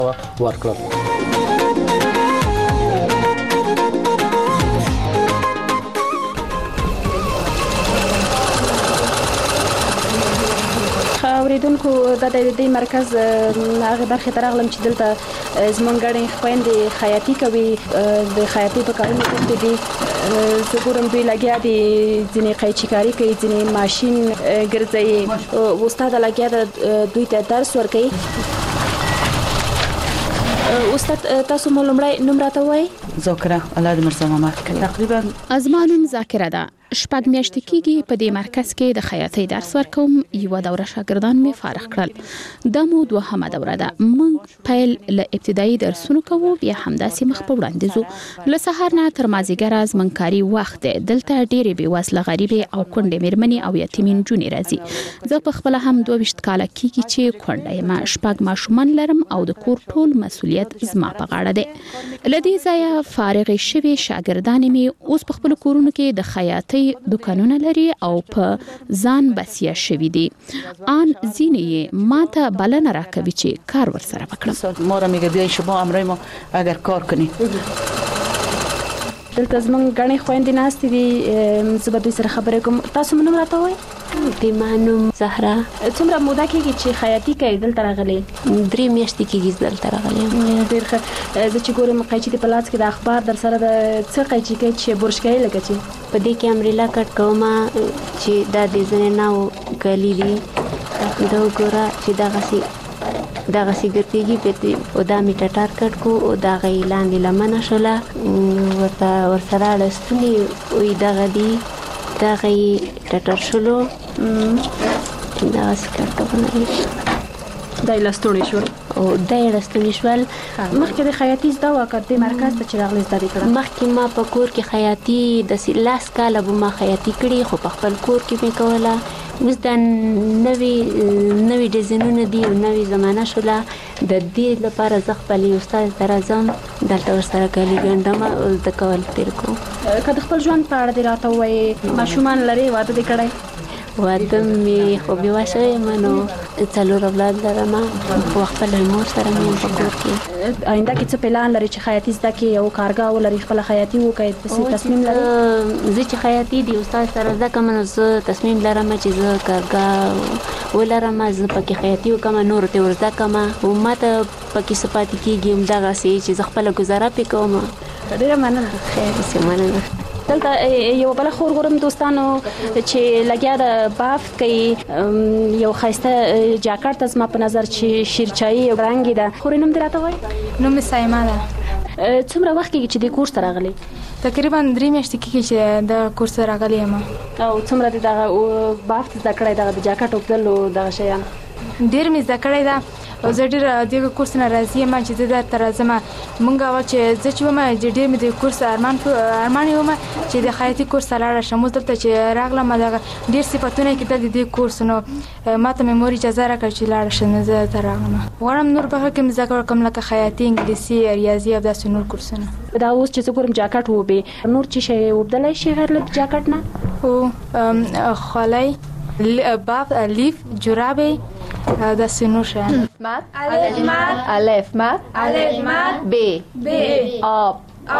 ورکړل. اوریدونکو د دې مرکز هغه برخه ته راغلم چې دلته زمونږ ګڼې خویندې خیاطي کوي. د خیاطي په کارونو کې دي زه ګورم دوی لګیا دي، ځینې قیچي کاري کوي، ځینې ماشین ګرځوي. استاد لګیا ده دوی ته درس ورکوي. استاد تاسو مو لومړی نوم راته وایي؟ ذاکره الله دې مرزا ماما. تقریبا زما نوم ذاکره ده. شپږ میاشتې کېږي په دې مرکز کې د خیاطۍ درس ورکوم. یوه دوره شاګردان مې فارغ کړل. دا مو دوهمه دوره ده. موږ پیل له ابتدایي درسونو کوو، بیا همداسې مخ په وړاندې ځو. له سهار نه تر مازدیګره زموږ کاري وخت دی. دلته ډېرې بېوزله غریبې او کونډې مېرمنې او یتیمې نجونې راځي. زه په خپله هم 22 کاله کېږي چې کونډه یم. 6 ماشومان لرم او د کور ټول مسؤلیت زما په غاړه دی. له دې ځایه فارغې شوې شاګردانې مې اوس په خپلو کورونو کې د خیاطۍ دکانونه لري او په ځان بسیا شوي دي. آن ځینې یې ماته بلنه راکوي چې کار ورسره وکړم. ما را میگه بیاین شما امرای ما اگر کار کنی. دلته زمونږ ګڼې خویندې ناستې دي، زه به دوی سره خبرې کوم. تاسو نوم راته وایئ؟ د ما نوم زهره. څومره موده کېږي چې خیاطي کوي دلته راغلې؟ 3 میاشتې کېږي دلته راغلې. ډېر ښه. زه چې ګورم قیچي دې په لاس کې د اخبار در سره د څه قیچي کوي چې برش کوي لکه چې په دې کې امریلا کټ کوم چې دا د زنانو کلی دي. دا وګوره چې دغه سیګرتېږي په او دا می ټټار کټ کو او دا غي لاندې لمنه شوله ورسره لستونی وې دغه دی دا غي ټټر شلو دا سکرت کوي. دا لستونی شول او دا لستونی شول. مخکې د خیاطي زده وکړ د مرکز ته چې راغلی زده کړم. مخکې ما په کور کې خیاطي د 10 کاله به ما خیاطي کړې، خو په خپل کور کې مې کوله. اوس د نوې ډیزاینونه دي او نوې زمانه شوله. د دې لپاره زه خپل استاد ته راځم، دلته ورسره کالي ګنډم او زده کول تیر کوم. که د خپل ژوند په اړه دې راته ووایې، ماشومان لرې، واده دې کړی؟ واده مې خو بېوه شوې یم، نو 4 اولاد لرم او خپل مور سره مې په کور کې. آینده کې څه پلان لري چې خیاطي زده کړې او کارګاه ولري، خپله خیاطي وکړې؟ تصمیم لري؟ زه چې خیاطي د استاد سره زده کوم، نو زه تصمیم لرم چې زه کارګاه ولرم، زه پکې خیاطي وکړم، نورو ته ور زده کړم او ما ته پکې څه پاتې کېږي همدغسې چې زه خپله ګزاره پرې کوم. ډېره مننه. خیر دې مننه. دلته یو بل خور ګورم دوستانو چې لګیا د بافت کوي. یو ښایسته جاکټ ته زما په نظر چې شیرچایي رنګ ده. خورې نوم دې راته وایي؟ نوم مې سایمه ده. څومره وخت کېږي چې دې کورس ته راغلې؟ تقریبا 3 میاشتې کېږي چې د کورس ته راغلې یم. او څومره دې دغه بافت زده کړی، دغه د جاکټ اوبدل او دغه شیان؟ ډېر مې زده کړی ده او زه ډېر دغه کورس نه راضي یم چې زه درته راځم. مونږ اول چې زه چې وم ډېر مې د کورس ارمان یې وم چې د خیاطي کورس ته لاړه شم. اوس دلته چې راغلم دغه ډېر صفتونه یې کېدل د دې کورس، نو ما ته مې مور اجازه راکړه چې لاړه شم. زه دلته راغلم. غواړم نور برخه کې مې زده کړم لکه خیاطي، انګلیسي، ریاضي او داسې نور کورسونه. دا اوس چې زه ګورم جاکټ ووبې، نور څه شی اوبدلی شي غیر له جاکټ نه؟ هو خولۍ، باب، لیف، جورابې داسې نور شیان. الف مد ب آب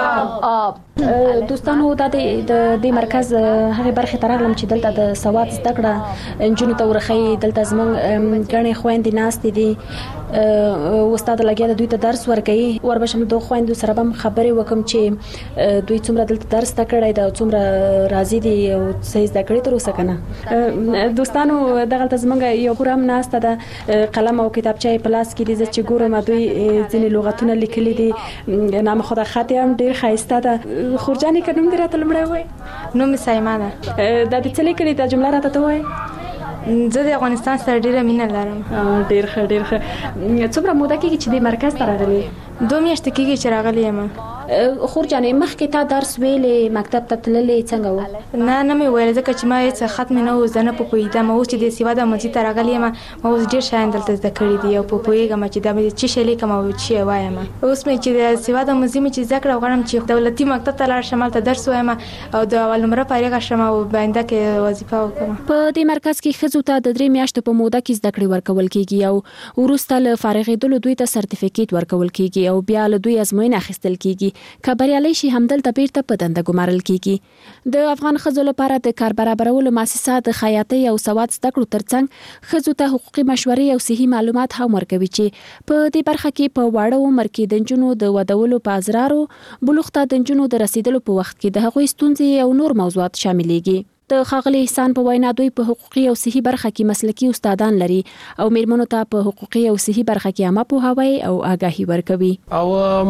دوستانو دا د دې مرکز هغه برخه ته راغلم چې دلته د سواد زده کړه نجونو ته ورخی. دلته زمونږ ګڼې خویندې ناستې دي، استاد لګیا د دوی ته درس ورکوي. وربشم د خویندو سره به خبرې وکم چې دوی څومره دلته درس زده کړی ده او څومره راضي دي او څه زده کړي تر اوسه که نه. دوستانو دغلته زمونږ یو خور هم ناسته ده، قلم او کتابچه یې په لاس کې دي. زه چې ګورم دوی ځینې لغتونه لیکلي دي، نامخوده خط یې هم ډېر ښایسته ده. خورجانې که نوم دې راته لومړی ووایې؟ نوم مې سایمه ده. دا دې څه لیکلي دا جمله راته ته ووایې؟ زه د افغانستان سره ډېره مینه لرم. ډېر ښه ډېر ښه. څومره موده کېږي چې دې مرکز ته راغلې؟ 2 میاشتې کېږي چې راغلې یم. خور جانې مخکې تا درس ویلې مکتب ته تللې څنګه و؟ نه مې ویل ځکه چې ما هیڅ ختم نه و، زه نه پوهېدم. اوس چې د سواد امنځي ته راغلی یم ما اوس ډېر شیان دلته زده کړي دي او پوهېږم چې دا مې څه شی لیکم او څه وایم. اوس مې چې د سواد امنځي مې چې زده کړه غواړم چې دولتي مکتب ته لاړ شم، هلته درس وایم او د اول نمره فارغه شم او باینده کې وظیفه وکړم. په دې مرکز کې ښځو ته د 3 میاشتو په موده کې زده کړې ورکول کیږي او وروسته له فارغېدلو دوی ته سرټیفیکیټ ورکول کیږي او بیا له دوی ازموینه اخیستل کیږي. که بریالي شي همدلته بیرته په دنده ګمارل کیږي. د افغان ښځو لپاره د کار برابرولو مؤسسه د خیاطۍ او سواد زده کړو ترڅنګ ښځو ته حقوقي مشورې او صحي معلومات هم ورکوي چې په دې برخه کې په واړه عمر کې د نجونو د ودولو په ازرارو، بلوغ ته د نجونو د رسیدلو په وخت کې د هغوی ستونزې او نور موضوعات شاملېږي. د ښاغلي احسان په وینا دوی په حقوقي او صحي برخه کې مسلکي استادان لري او میرمنو ته په حقوقي او صحي برخه کې عامه پوهاوی او آگاهي ورکوي. او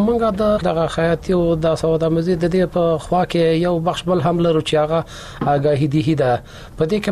موږ د خیاطۍ او د سواد مزید د دې په خوا کې یو بخش بل هم لرو چې هغه آگاهي دي ده. په دې کې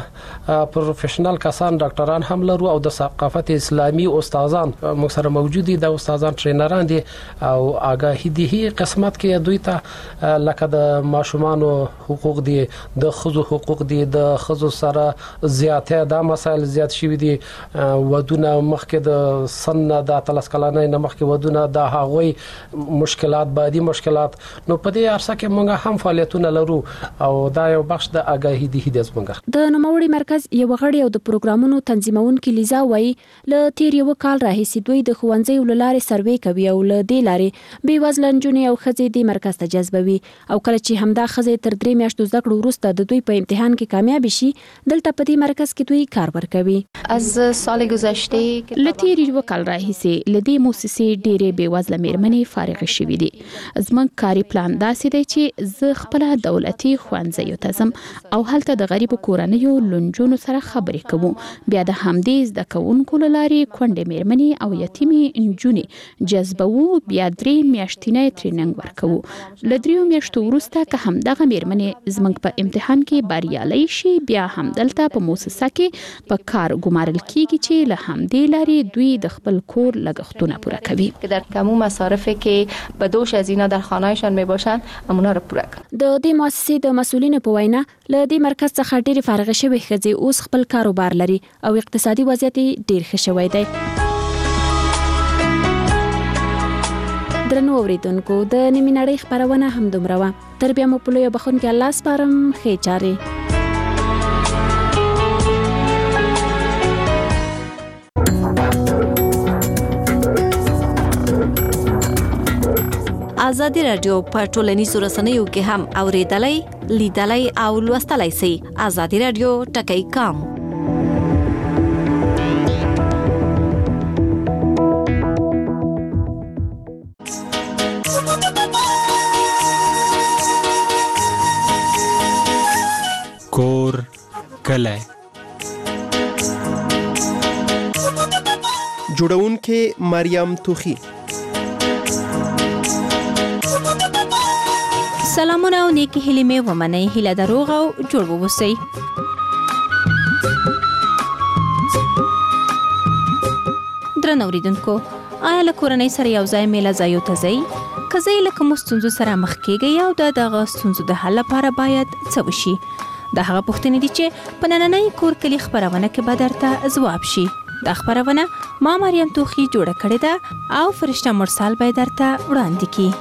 موږ پروفیشنل کسان ډاکټران هم لرو او د ثقافت اسلامي استادان موږ سره موجود دي. د استادان ټرینران دي او آگاهي دي قسمت کې دوی ته لکه د ماشومان حقوق دي، د حقوق دي، د خزو سره زیاته دا مسائل زیات شوي دي. ودونه مخکې د سن د 13 کلنۍ نه مخکې ودونه د هغوی مشکلات بعدي مشکلات. نو په دې عرصه کې موږ هم فعالیتونه لرو او دا یو بخش د آگاهي دي د زمونږ. د نوموړي مرکز یو غړی او د پروګرامونو تنظیمونکو لیزا وایي له تیر یو کال راهیسې دوی د ښوونځیو لارې سروې کوي او له دې لارې بې وزله نجونې او ښځې د مرکز ته جذبوي او کله چې همدا ښځې تر 3 میاشتو زده کړو وروسته د دوی په امتحان کې کامیاب شي دلته په دې مرکز کې دوی کار ورکوي. از سال گذشته لتیر یو کال راهیسې لدی موسسې ډېرې بیوزله میرمنې فارغ شوې دي. زموږ کاري پلان داسې دی چې زه خپل دولتي ښوونځیو ته ځم او هلته د غریب کورنیو لنجونو سره خبرې کوم. بیا د همدې زده کوونکو لارې کونډې میرمنې او یتیمې نجونې جذبوو. بیا 3 میاشتنی ټریننګ ورکوو. له 3 میاشتو وروسته که همدغه میرمنې زموږ په امتحان کې بریالي شي بیا هم دلته په موسسه کې په کار ګمارل کیږي چې له همدې لارې دوی د خپل کور لګښتونه پوره کوي. که در تمام مصارفی که بدوش از اینا در خانه‌شان میباشند اونا رو پوره کوي. د دې مؤسسې د مسؤلینو په وینا له دې مرکز څخه ډېری فارغ شوي ښځې اوس خپل کاروبار لري او اقتصادي وضعیت ډېر ښه شوی دی. درنو اوریدونکو د نیمې نړۍ خبرونه هم دومره وه. تر بیا مو په لویه بخښونکي الله سپارم. ښې چارې. ازادي رادیو په ټولنیزو رسنیو کې هم اوریدلای، لیدلای او لوستلای شئ. ازادي رادیو ټکی کام. کور کلی جوړونکې مریم توخی. سلامونه او نیکی هیلې مې ومنئ. هیله د روغ او جوړ ووسئ. درنو اوریدونکو، آیا له کورنۍ سره یو ځای میله ځایو ته ځئ؟ که ځئ له کومو ستونزو سره مخ کیږئ او د دغه ستونزو د حل لپاره باید څه وشي؟ دا هغه پوښتنې دي چې په نننۍ کور کلي خبرونه کې به درته ځواب شي. دا خبرونه ما مریم توخی جوړه کړې ده او فرشته مرسل به درته وړاندې کړي.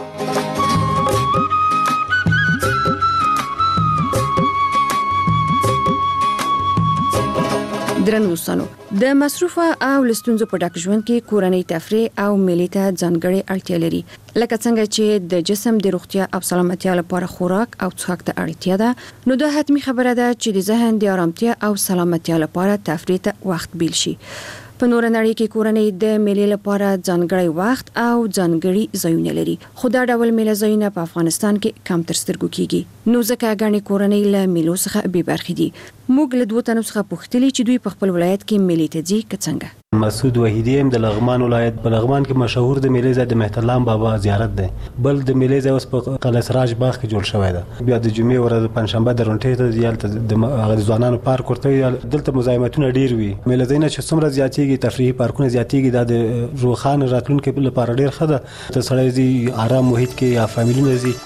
درنو دوستانو، د مصروفه او لستونزو په ډک ژوند کې کورنۍ تفریح او میلې ته ځانګړې اړتیا لري. لکه څنګه چې د جسم د روغتیا او سلامتیا لپاره خوراک او څښاک ته اړتیا ده، نو دا حتمی خبره ده چې د ذهن د آرامتیا او سلامتیا لپاره تفریح ته وخت بیل شي. په نور نړۍ کې کورنۍ د میلې لپاره ځانګړی وخت او ځانګړي ځایونه لري. خو دا ډول میلې ځایونه په افغانستان کې کم تر سترګو کیږي. نو ځکه غاڼې کورنۍ له میلو څخه بې برخې دي. موږ له 2 تنو څخه پوښتلي چې دوی په خپل ولایت کې میلې ته ځي که څنګه. مسعود وحیدی هم د لغمان ولایت په لغمان کې مشهور د میلې ځای د مهترلام بابا زیارت دی. بل د میلې ځای اوس په قلعه سراج باغ کې جوړ شوی دی. بیا د جمعې ورځ پنځشنبه د رونټې ته د ځوانانو پارک ورته دلته مزاحمتونه ډیر وي. میلې ځایونه چې څومره زیاتېږي زیاتیږي تفریحي پارکونه زیاتیږي دا د روخان راتلونکو لپاره ډیر ښه ده ته سړی زی آرام محیط کې یا فامیلونه زی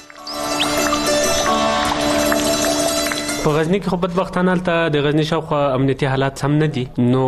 په غزنی کې خو بدبختانه البته د غزنی شاوخوا امنیتي حالات سم نه دي نو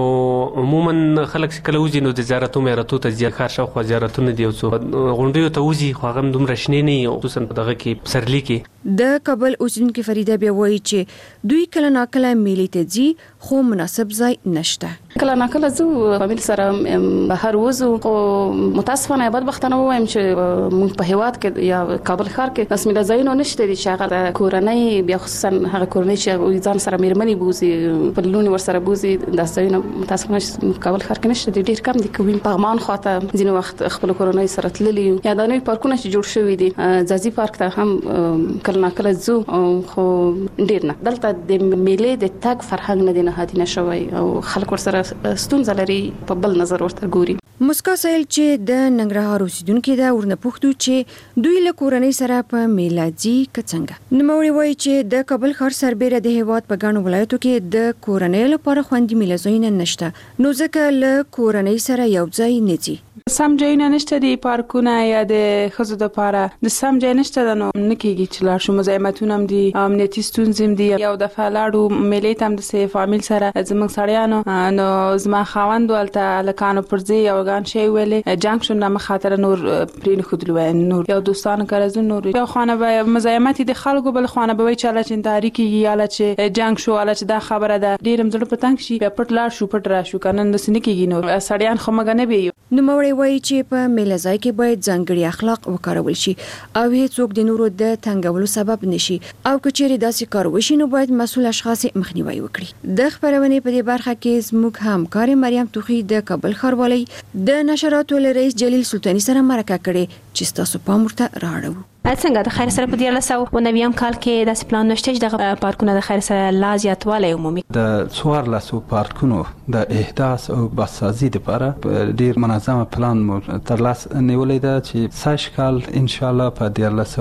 عموما خلک چې کله وځي نو د زیارتو میراتو ته ځي ښار شاوخوا زیارتونه دي او غونډیو ته وځي خو هغه دومره شنې نه وي خصوصا په دغه کې سرلی کې د کابل اوسیدونکو فریده بیا وایي چې دوی کله ناکله میلې ته ځي خو مناسب ځای نشته کله ناکله زو فامیل سره بهر وځو خو متاسفانه بدبختانه وایم چې موږ په هیواد کې یا کابل ښار کې رسمي ځایونه نشته دي چې هغه کورنۍ بیا خصوصا هغه کورنۍ چې ځان سره میرمنې بوزي په لونی ور سره بوزي د ځایونه متاسفانه کابل ښار کې نشته دي ډیر کم دي کوم پغمان خواته ځینې وخت خپل کورنۍ سره تللی یا د نوې پارکونه چې جوړ شوی دي ځاځي پارک ته هم کله ناکله زو خو ډیر نه دلته د میلې د تاګ فرهنګ نه دی نه هاتي نشوي او خلک ور سره ستونزه لري په بل نظر ورته ګوري مسکا سایل چې د ننګرهار اوسیدونکو دا ورنه پوښتو چې دوی له کورنۍ سره په میلادي کڅنګ نوموړي وایي چې د کابل ښار سربېره د هیواد په ګڼو ولایتو کې د کورنۍ لپاره خوندي میلازونه نشته نو ځکه له کورنۍ سره یو ځای نه دي سم ځایونه نشته دي پارکونه یا د خزو د لپاره د سم ځای نشته نو نکېږي چې لا شو مزاحمتونه هم دي امنیتي ستونزې هم دي یو د فلاړو میلې تم د سي فامیل سره زموږ سړیانو نو زما خاوند ولته لکانو پرځي یو غان شي ویلې جنکشن نه مخاطر نور پرین خودلو نور یو دوستانو کارزو نور یو خانه به مزاحمتي د خلکو بل خانه به وی چاله چې تاریخي یا چې جنگ شو اله چې دا خبره ده ډیرم زړه پتنګ شي په پټ لار شو پټ را شو کنن د سنکیږي نو سړیان خو مګ نه وي نو موري وایي چې په میلځای کې باید ځانګړي اخلاق وکارول شي او هیڅوک د نورو د تنګولو سبب نشي او کچېری داسې کار وشي نو باید مسؤل اشخاص مخنیوي وکړي د خبرونه په دې برخه کې زموږ همکار مریم توخی د کابل ښاروالۍ د نشراتو رئیس جلیل سلطانی سره مرکه کړې چې تاسو پام ورته راړو څنګه د خیر سره په 1990 کال کې د پلان نشته چې د پارکونو د خیر سره لا زیاتوالی عمومي د 14 پارکونو د احداث او بسازي لپاره ډیر منظمه پلان تر لاس نیولې ده چې ساش کال ان شاء الله په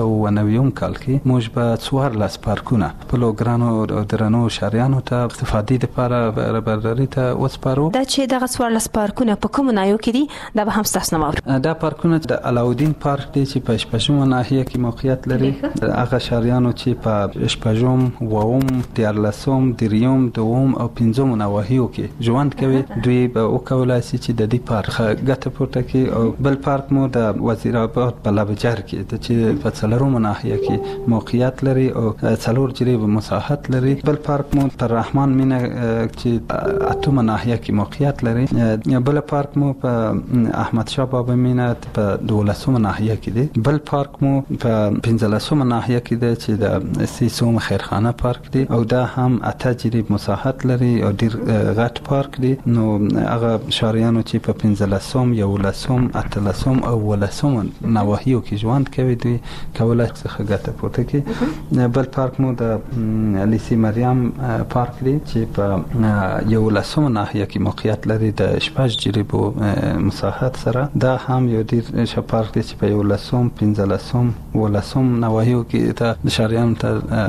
1990 کال کې موږ به 14 پارکونه په لوګرانو او درنو شهريانو ته استفادې لپاره برابرۍ ته وسپارو دا چې دغه 14 پارکونه په کوم نایو کې دي دا به هم تاسو نه وره دا پارکونه د علاودین پارک دی چې په شپږم ناحیه کې موقعیت لري هغه شهريانو چې په شپږم ووم دیارلسم دریوم دوم او پنځم نواحیو کې ژوند کوي دوی به وکولای شي چې د دې پارک ګټه پورته کړي او بل پارک مو د وزیر آباد په لابجر کې چې په څلورم ناحیه کې موقعیت لري او څلور جریب مساحت لري بل پارک مو پر رحمان مینه چې اتم ناحیه کې موقعیت لري بل پارک مو په احمد شاه بابا مینه په 12 ناحیه کې دی بل پارک مو په 15 ناحیه کې دی چې د سیسوم خیرخانه پارک دی او دا هم اته جریب مساحت لري او ډیر غټ پارک دی نو هغه شهريانو چې په 15 یولسم اتلسم او ولسم نواحیو کې ژوند کوي دوی کولای شي څخه پورته کړي بل پارک مو د لیسی مریم پارک دی چې په یولسم ناحیه کې موقعیت لري د شپږ جریب مساحت سره دا هم یو ډیر ښه پارک دی چې په یولسم 15 ولسم نواحیو کې د شهريانو ته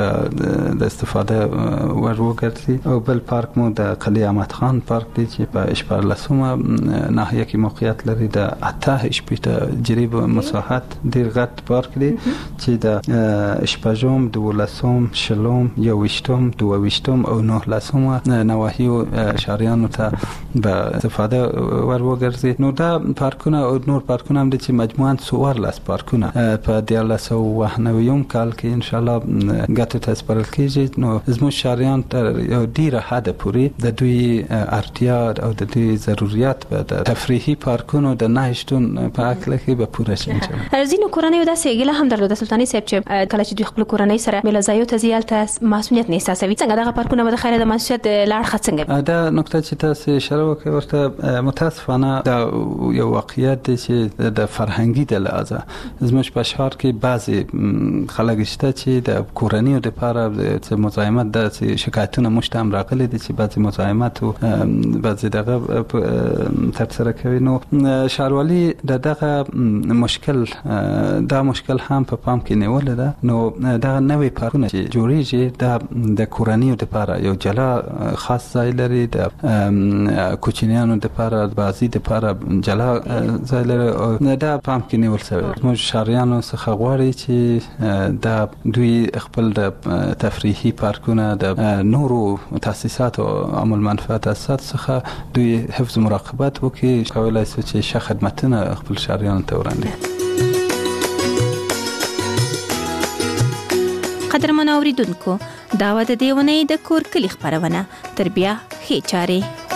د استفاده وروګرځي او بل پارک مو د قلی احمد خان پارک دی چې په 14 ناحیه کې موقعیت لري د اته شپږ جریب مساحت ډیر غټ پارک دی چې د شپږم دولسم شلم یوشتم دووشتم او نهلسم نواحیو شهريانو ته به استفاده وروګرځي نو دا پارکونه او نور پارکونه هم دي چې مجموعاً 14 پارکونه په 1990 کال کې ان شاء الله ګټه ته سپارل کیږي نو زموږ شهريان تر یو ډیره حد پورې د دوی اړتیا او د دوی ضرورت به د تفریحي پارکونو د نهشتون په اکل کې به پوره شي ځینو کورنۍ د سیګله هم درلوده سلطانی صاحب چې کله چې دوی خپل کورنۍ سره میلځایو ته زیالته مسؤلیت نه احساسوي څنګه دغه پارکونه به د خیر د مسؤلیت لاړ خڅنګ دا نقطه چې تاسو اشاره وکړه ورته متاسفانه دا یو واقعیت دی چې د فرهنګي د لحاظه زموږ په ښار کې بعضې خلک شته چې د کورنیو دپاره د مزاحمت داسې شکایتونه موږ ته هم راغلي دي چې بعضې مزاحمت او بعضې دغه ترسره کوي. نو ښاروالي د دغه مشکل دا مشکل هم په پام کې نیولې ده. نو دغه نوې پارکونه چې جوړیږي دا د کورنیو دپاره یو جلا خاص ځای لري، د کوچنیانو دپاره بازي دپاره جلا ځای لري. دا پام کې نیول شوی. موږ ښاریانو څخه غواړي چې دا دوی خپل د تفریحي پارکونه د نورو تاسیساتو عامل منفعه تاسیسات څخه دوی حفظ مراقبت وکړي، کولای شي چې ښه خدمتونه خپل ښاریانو ته وړاندې. قدرمن اوریدونکو، دا و د دې ونې د کور کلی خبرونه. تر بیا ښې چارې.